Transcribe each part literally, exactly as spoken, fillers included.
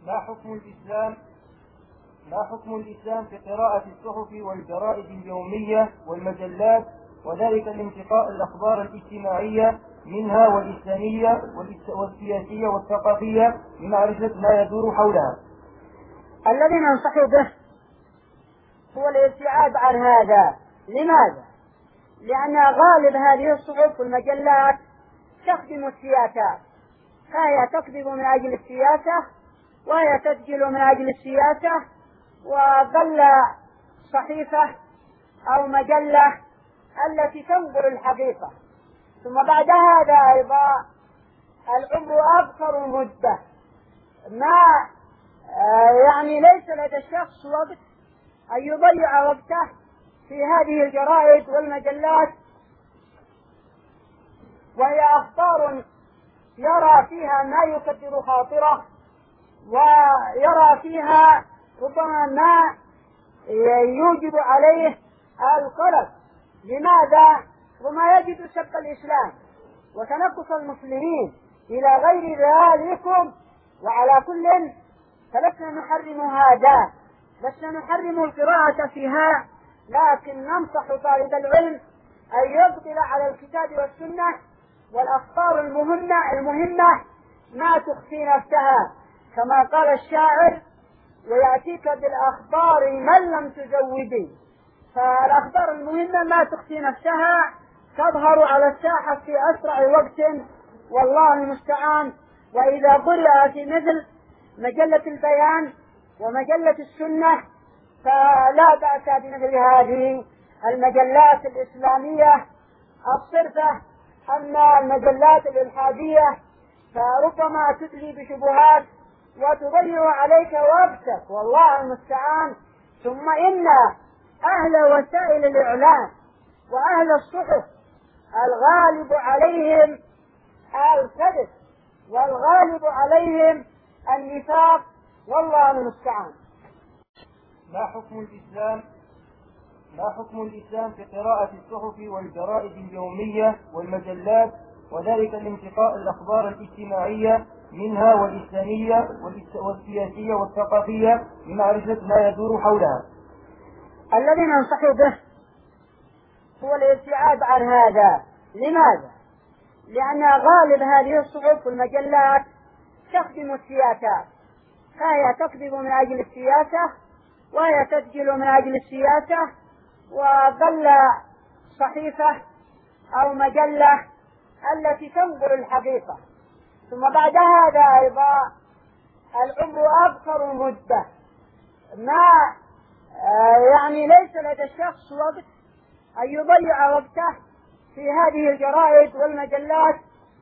ما حكم الإسلام ما حكم الإسلام في قراءة الصحف والجرائد اليومية والمجلات، وذلك لانتقاء الأخبار الاجتماعية منها والإسلامية والسياسية والثقافية لمعرفة ما يدور حولها؟ الذي ننصح به هو الابتعاد عن هذا. لماذا؟ لأن غالب هذه الصحف والمجلات تخدم السياسات، فهي تكذب من أجل السياسة وهي تسجل من أجل السياسة، وظل صحيفة أو مجلة التي تنقل الحقيقة. ثم بعد هذا أيضا العمر أكثر مدة، ما يعني ليس لدى الشخص وقت أن يضيع وقته في هذه الجرائد والمجلات، وهي أخبار يرى فيها ما يكدر خاطره، ويرى فيها ربما ما يوجب عليه القلق. لماذا؟ وما يجد سب الإسلام وتنقص المسلمين إلى غير ذلكم. وعلى كل فلسنا نحرم هذا، لسنا نحرم القراءة فيها، لكن ننصح طالب العلم أن يقبل على الكتاب والسنة والأخبار المهمة المهمة ما تخفي نفسها، كما قال الشاعر: ويأتيك بالأخبار من لم تزودي. فالأخبار المهمة ما تخفي نفسها تظهر على الساحة في أسرع وقت، والله المستعان. وإذا قرأ في مثل مجلة البيان ومجلة السنة فلا بأس بمثل هذه المجلات الإسلامية الصرفة. أما المجلات الإلحادية فربما تدلي بشبهات وتضيع عليك وقتك، والله المستعان. ثم إن أهل وسائل الإعلام وأهل الصحف الغالب عليهم الكذب والغالب عليهم النفاق، والله المستعان. ما حكم الإسلام ما حكم الإسلام في قراءة الصحف والجرائد اليومية والمجلات، وذلك لانتقاء الأخبار الاجتماعية منها والإسلامية والسياسية والثقافية لمعرفة ما يدور حولها؟ الذي ننصح به هو الابتعاد عن هذا. لماذا؟ لأن غالب هذه الصحف والمجلات تخدم السياسات، فهي تكذب من أجل السياسة وهي تسجل من أجل السياسة، وظل صحيفة أو مجلة التي تنقل الحقيقة. ثم بعد هذا أيضا العمر أكثر مدة، ما يعني ليس لدى الشخص وقت أن يضيع وقته في هذه الجرائد والمجلات،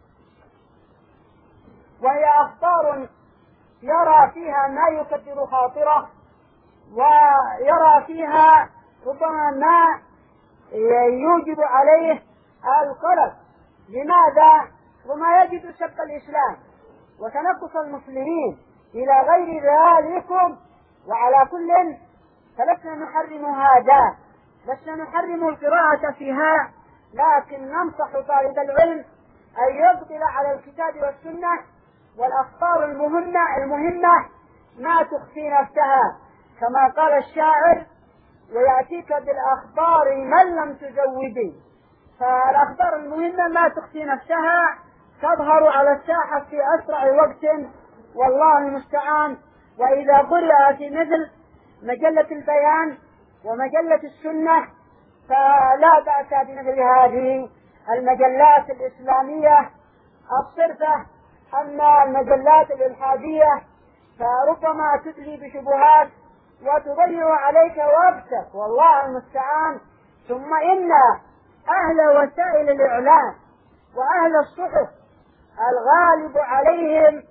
وهي أخبار يرى فيها ما يكدر خاطره، ويرى فيها ربما ما يوجب عليه القلق. لماذا؟ وما يجد سب الإسلام وتنقص المسلمين إلى غير ذلكم. وعلى كل فلسنا نحرم هذا، لسنا نحرم القراءة فيها، لكن ننصح طالب العلم أن يقبل على الكتاب والسنة والأخبار المهمة المهمة ما تخفي نفسها، كما قال الشاعر: ويأتيك بالأخبار من لم تزودي. فالأخبار المهمة ما تخفي نفسها تظهر على الساحة في أسرع وقت، والله المستعان. وإذا قرأ في مثل مجلة البيان ومجلة السنة فلا بأس بمثل هذه المجلات الإسلامية الصرفة. أما المجلات الإلحادية فربما تدلي بشبهات وتضيع عليك وقتك، والله المستعان. ثم إن أهل وسائل الإعلام وأهل الصحف الغالب عليهم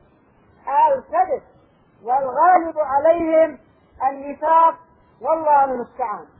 الكذب والغالب عليهم النفاق، والله المستعان.